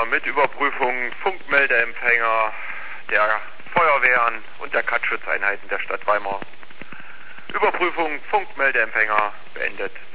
mit Überprüfung Funkmeldeempfänger der Feuerwehren und der Katzschutzeinheiten der Stadt Weimar. Überprüfung Funkmeldeempfänger beendet.